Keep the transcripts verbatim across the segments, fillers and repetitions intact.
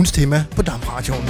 ugens tema på DAB-radioen.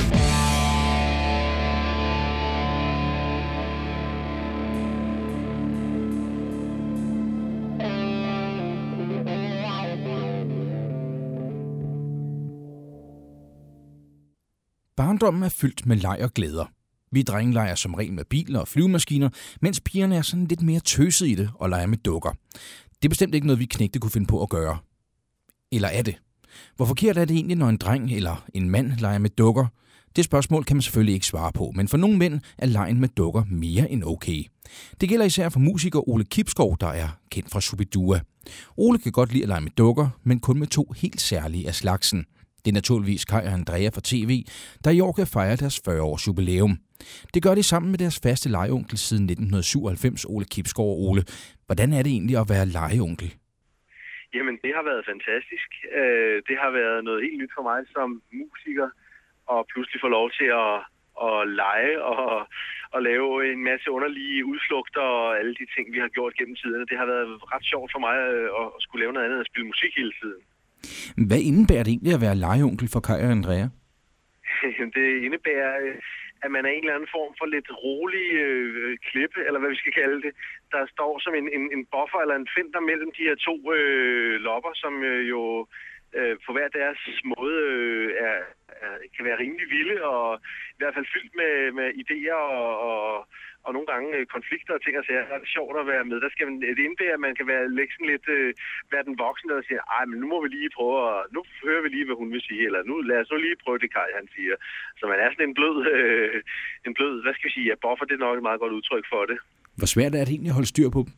Barndommen er fyldt med leg og glæder. Vi drenge leger som regel med biler og flyvemaskiner, mens pigerne er sådan lidt mere tøset i det og leger med dukker. Det er bestemt ikke noget, vi knægte kunne finde på at gøre. Eller er det? Hvor forkert er det egentlig, når en dreng eller en mand leger med dukker? Det spørgsmål kan man selvfølgelig ikke svare på, men for nogle mænd er legen med dukker mere end okay. Det gælder især for musiker Ole Kibsgaard, der er kendt fra Shubidua. Ole kan godt lide at lege med dukker, men kun med to helt særlige af slagsen. Det er naturligvis Kaj og Andrea fra T V, der i år kan fejre deres fyrre års jubilæum. Det gør de sammen med deres faste legeonkel siden nitten syvoghalvfems, Ole Kibsgaard og Ole. Hvordan er det egentlig at være legeonkel? Jamen, det har været fantastisk. Det har været noget helt nyt for mig som musiker, og pludselig få lov til at, at lege og, og lave en masse underlige udflugter og alle de ting, vi har gjort gennem tiderne. Det har været ret sjovt for mig at, at skulle lave noget andet end at spille musik hele tiden. Hvad indebærer det egentlig at være legeonkel for Kaj og Andrea? Det indebærer, at man er en eller anden form for lidt rolig øh, klippe, eller hvad vi skal kalde det, der står som en, en, en buffer eller en finder mellem de her to øh, lopper, som øh, jo øh, på hver deres måde øh, er, er, kan være rimelig vilde, og i hvert fald fyldt med, med idéer og, og, og nogle gange øh, konflikter og ting og sager. Det er sjovt at være med. Der skal man, det indebærer, at man kan være lægge sådan lidt, øh, være den voksne, der siger, ej, men nu må vi lige prøve, og nu hører vi lige, hvad hun vil sige, eller nu lad os nu lige prøve det, Kaj, han siger. Så man er sådan en blød, øh, en blød, hvad skal vi sige, ja, buffer, det er nok et meget godt udtryk for det. Hvor svært er det egentlig at holde styr på dem?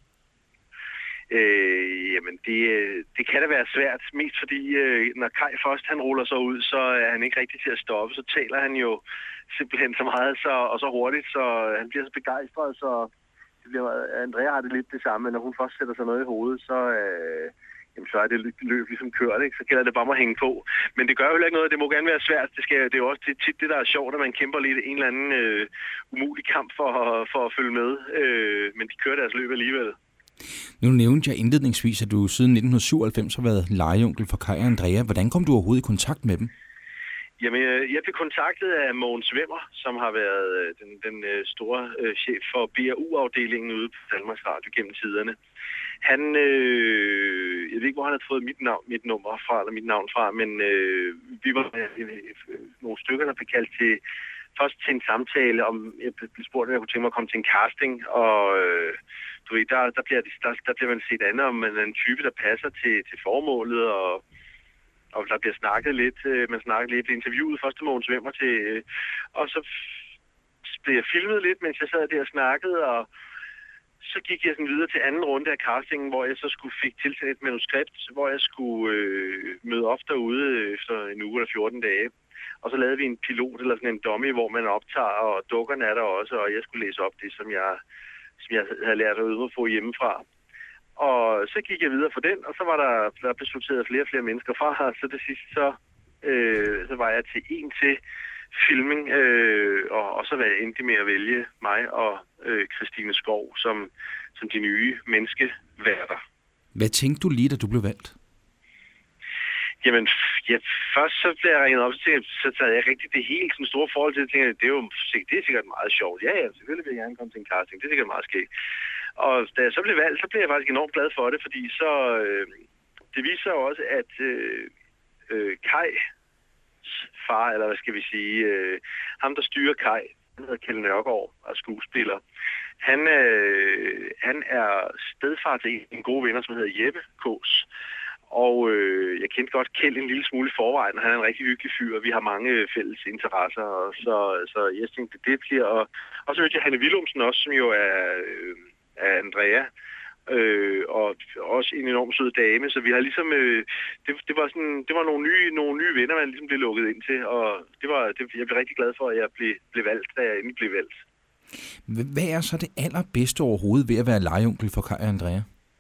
Øh, jamen, det, det kan da være svært, mest fordi, øh, når Kaj først han ruller sig ud, så er han ikke rigtig til at stoppe. Så taler han jo simpelthen så meget så, og så hurtigt, så han bliver så begejstret, så det bliver, Andrea har det lidt det samme, når hun først sætter sig noget i hovedet, så, øh, jamen, så er det løb ligesom kørt, ikke? Så gælder det bare at hænge på. Men det gør jo heller ikke noget, det må gerne være svært. Det, skal, det er jo også det, tit det, der er sjovt, at man kæmper lidt en eller anden øh, umulig kamp for, for at følge med, øh, men de kører deres løb alligevel. Nu nævnte jeg indledningsvis, at du siden nitten syvoghalvfems har været legeonkel for Kaj og Andrea. Hvordan kom du overhovedet i kontakt med dem? Jamen, jeg blev kontaktet af Mogens Wimmer, som har været den, den store øh, chef for B R U-afdelingen ude på Danmarks Radio gennem tiderne. Han, øh, jeg ved ikke, hvor han har fået mit, navn, mit nummer fra, eller mit navn fra, men øh, vi var øh, nogle stykker, der blev kaldt til, først til en samtale om, jeg blev spurgt, om jeg kunne tænke mig at komme til en casting, og øh, du ved, der, der, bliver, der, der bliver man set andet, om man er en type, der passer til, til formålet, og, og der bliver snakket lidt, øh, man snakker lidt, blev interviewet først til Mogens Wimmer til, øh, og så blev jeg filmet lidt, mens jeg sad der og snakkede, og så gik jeg sådan videre til anden runde af castingen, hvor jeg så skulle fik tilsendt et manuskript, hvor jeg skulle øh, møde op derude efter en uge eller fjorten dage. Og så lavede vi en pilot eller sådan en dummy, hvor man optager, og dukkerne er der også, og jeg skulle læse op det, som jeg, som jeg havde lært at øve på hjemmefra. Og så gik jeg videre for den, og så var der, der blev sorteret flere og flere mennesker fra her, så til sidst så, øh, så var jeg til en til filming, øh, og, og så var jeg endelig med at vælge mig og øh, Christine Skov som, som de nye menneskeværter. Hvad tænkte du lige, da du blev valgt? Jamen, ja, først så blev jeg ringet op, så, tænkte, så tager jeg rigtig det helt sådan store forhold til det, tænkte jeg, det er jo det er sikkert meget sjovt. Ja, ja, selvfølgelig vil jeg gerne komme til en casting, det er sikkert meget skægt. Og da jeg så blev valgt, så blev jeg faktisk enormt glad for det, fordi så, øh, det viser jo også, at øh, øh, Kajs far, eller hvad skal vi sige, øh, ham der styrer Kaj, han hedder Kjeld Nørgaard, og skuespiller. Han, øh, han er stedfar til en god venner, som hedder Jeppe Kås. Og øh, jeg kendte godt Kjeld en lille smule i forvejen, og han er en rigtig hyggelig fyr, og vi har mange fælles interesser, og så, så jeg tænkte, det bliver... Og, og så hørte jeg Hanne Willumsen også, som jo er, øh, er Andrea, øh, og også en enormt sød dame, så vi har ligesom... Øh, det, det, var sådan, det var nogle nye, nogle nye venner, man ligesom blev lukket ind til, og det var, det, jeg blev rigtig glad for, at jeg blev, blev valgt, da jeg endelig blev valgt. Hvad er så det allerbedste overhovedet ved at være legeonkel for Kaj og Andrea?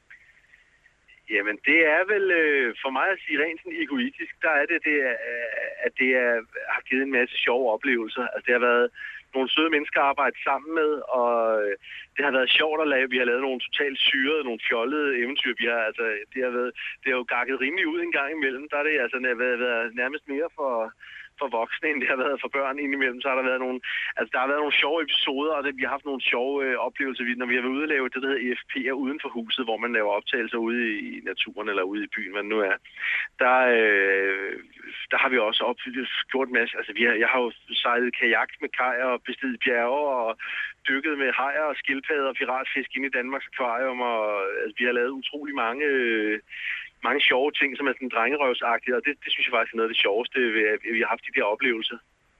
Jamen, det er vel øh, for mig at sige rent sådan egoistisk, der er det, det er, at det er, har givet en masse sjove oplevelser. Altså, det har været nogle søde mennesker at arbejde sammen med, og det har været sjovt at lave. Vi har lavet nogle totalt syrede, nogle fjollede eventyr. Vi har, altså, det, har været, det har jo gakket rimelig ud en gang imellem. Der er det altså været, været nærmest mere for, for voksne, end det har været for børn indimellem. Så har der været nogle, altså der har været nogle sjove episoder, og det, vi har haft nogle sjove øh, oplevelser, når vi har været ude at lave det, der hedder E F P'er uden for huset, hvor man laver optagelser ude i naturen eller ude i byen, hvad det nu er. Der, øh, der har vi også op, gjort en masse. Altså, vi har, jeg har jo sejlet kajak med kaj og bestiget bjerge og dykket med hajer og skildpadder og piratfisk inde i Danmarks akvarium, og altså, vi har lavet utrolig mange, øh, mange sjove ting, som er sådan drengerøvsagtige, og det, det synes jeg faktisk er noget af det sjoveste, vi har haft de der oplevelser.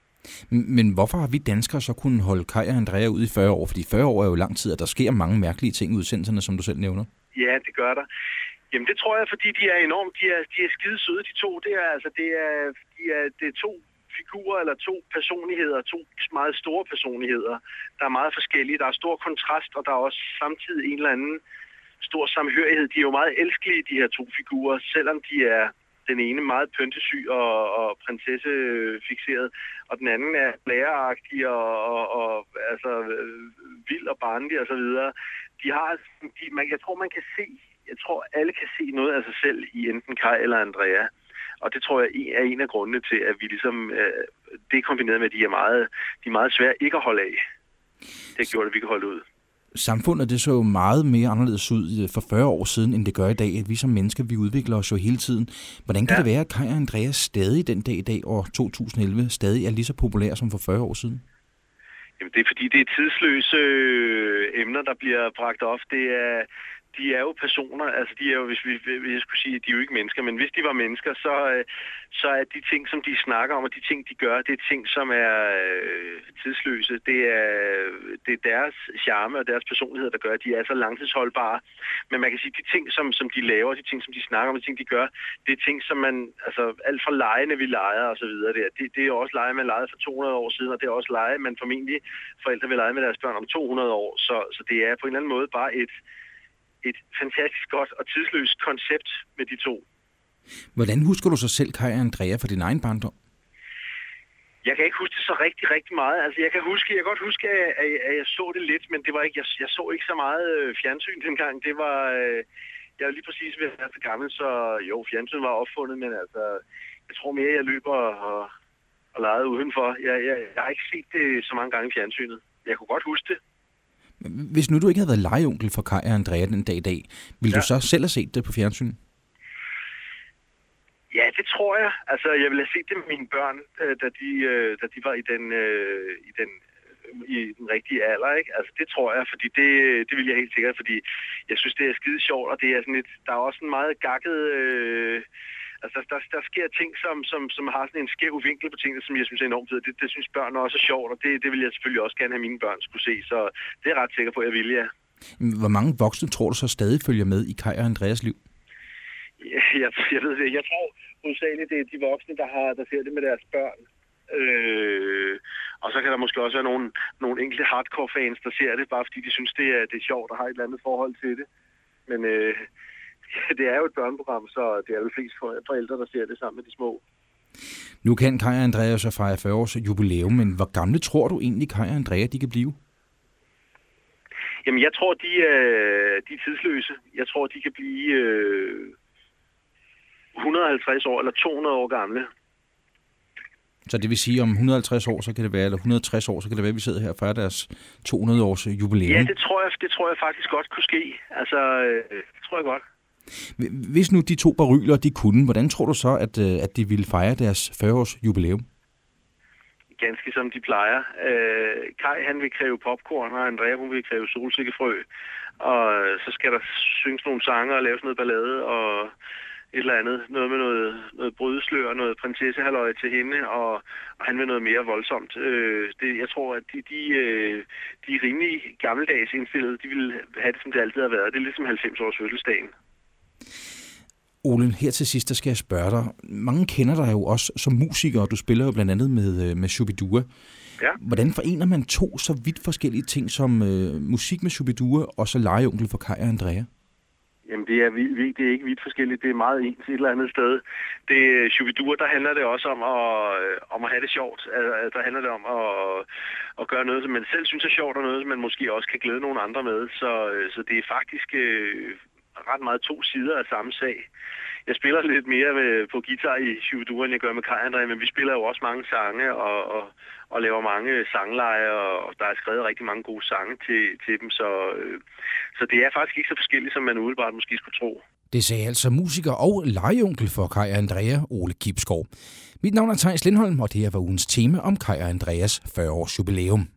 Men hvorfor har vi danskere så kunnet holde Kaj og Andrea ud i fyrre år? Fordi fyrre år er jo lang tid, og der sker mange mærkelige ting i udsendelserne, som du selv nævner. Ja, det gør der. Jamen det tror jeg, fordi de er enormt, de er, de er skide søde, de to. Det er, altså, det er, de er, det er to figurer eller to personligheder, to meget store personligheder, der er meget forskellige. Der er stor kontrast, og der er også samtidig en eller anden stor samhørighed. De er jo meget elskelige, de her to figurer, selvom de er den ene meget pyntesyg og, og prinsessefixeret, og den anden er læreragtig og, og, og altså, vild og barnlig og så videre. De har, de, man, jeg tror, man kan se, jeg tror, alle kan se noget af sig selv i enten Kaj eller Andrea. Og det tror jeg er en af grundene til, at vi ligesom, det er kombineret med, at de er meget, de er meget svære ikke at holde af. Det har gjort, at vi kan holde ud. Samfundet det så jo meget mere anderledes ud for fyrre år siden, end det gør i dag. At vi som mennesker, vi udvikler os jo hele tiden. Hvordan kan ja. det være, at Kaj og Andrea stadig den dag i dag, år to tusind og elleve, stadig er lige så populære som for fyrre år siden? Jamen, det er fordi, det er tidsløse emner, der bliver bragt op. Det er... De er jo personer, altså de er jo, hvis vi, hvis jeg skulle sige, de er jo ikke mennesker, men hvis de var mennesker, så, så er de ting, som de snakker om, og de ting, de gør, det er ting, som er øh, tidsløse. Det er, det er deres charme og deres personlighed, der gør, at de er så langtidsholdbare. Men man kan sige, de ting, som, som de laver, de ting, som de snakker om, de ting, de gør, det er ting, som man, altså alt fra legene, vi leger og så videre, det er, det, det er jo også lege, man legede for to hundrede år siden, og det er også lege, man formentlig forældre vil lege med deres børn om to hundrede år. Så, så det er på en eller anden måde bare et et fantastisk godt og tidsløst koncept med de to. Hvordan husker du så selv Kaj og Andrea for din egen barndom? Jeg kan ikke huske det så rigtig, rigtig meget. Altså, jeg kan huske, jeg kan godt huske, at, at jeg så det lidt, men det var ikke, jeg, jeg så ikke så meget fjernsyn dengang. Det var, jeg var lige præcis ved at være så gammel, så jo, fjernsyn var opfundet, men altså, jeg tror mere, jeg løber og, og legede udenfor. Jeg, jeg, jeg har ikke set det så mange gange i fjernsynet. Jeg kunne godt huske det. Hvis nu du ikke havde været legeonkel for Kaj og Andrea den dag i dag, ville ja. du så selv have set det på fjernsyn? Ja, det tror jeg. Altså, jeg ville have set det med mine børn, da de, da de var i den, i den, i den rigtige alder, ikke? Altså, det tror jeg, fordi det, det vil jeg helt sikkert, fordi jeg synes, det er skide sjovt, og det er sådan et, der er også en meget gakket... Øh, Altså, der, der sker ting, som, som, som har sådan en skæv vinkel på tingene, som jeg synes er enormt fedt. Det, det synes børn også er sjovt, og det, det vil jeg selvfølgelig også gerne have mine børn skulle se. Så det er jeg ret sikker på, at jeg vil, ja. Hvor mange voksne tror du så stadig følger med i Kaj og Andreas liv? Ja, jeg, jeg ved det. Jeg tror hovedsageligt, det er de voksne, der, har, der ser det med deres børn. Øh, og så kan der måske også være nogle, nogle enkelte hardcore-fans, der ser det, bare fordi de synes, det er, det er sjovt og har et eller andet forhold til det. Men... Øh, det er jo et børneprogram, så det er jo flest forældre, der ser det sammen med de små. Nu kan Kaj og Andrea så fejre fyrre års jubilæum, men hvor gamle tror du egentlig, Kaj og Andrea de kan blive? Jamen, jeg tror, de er, de er tidsløse. Jeg tror, de kan blive øh, et hundrede og halvtreds år eller to hundrede år gamle. Så det vil sige, om et hundrede og halvtreds år, så kan det være, eller et hundrede og tres år, så kan det være, at vi sidder her og fejrer deres to hundrede års jubilæum? Ja, det tror jeg, det tror jeg faktisk godt kunne ske. Altså, det tror jeg godt. Hvis nu de to baryler, de kunne, hvordan tror du så, at, at de ville fejre deres fyrre års jubilæum? Ganske som de plejer. Øh, Kaj, han vil kræve popcorn, og Andrea, hun vil kræve solsikkefrø. Og så skal der synges nogle sange og laves noget ballade, og et eller andet. Noget med noget, noget brydeslør, noget prinsessehalløj til hende, og, og han vil noget mere voldsomt. Øh, det, jeg tror, at de, de, de er rimelig gammeldags indstillet. De vil have det, som det altid har været. Det er ligesom halvfems års fødselsdagen. Ole, her til sidst, der skal jeg spørge dig. Mange kender dig jo også som musiker, du spiller jo blandt andet med, med Shubidua. Ja. Hvordan forener man to så vidt forskellige ting som øh, musik med Shubidua og så legeonkel for Kaj og Andrea? Jamen, det er, det er ikke vidt forskelligt. Det er meget ens et eller andet sted. Det Shubidua, der handler det også om at, om at have det sjovt. Der handler det om at, at gøre noget, som man selv synes er sjovt, og noget, som man måske også kan glæde nogle andre med. Så, så det er faktisk... ret meget to sider af samme sag. jeg spiller lidt mere med, på guitar i Shubidur, end jeg gør med Kai André, men vi spiller jo også mange sange og, og, og laver mange sangleje, og der er skrevet rigtig mange gode sange til, til dem, så, øh, så det er faktisk ikke så forskelligt, som man umiddelbart måske skulle tro. Det sagde altså musiker og legeonkel for Kai og Andrea, Ole Kibsgaard. Mit navn er Theis Lindholm, og det her var ugens tema om Kai og Andreas fyrre års jubilæum.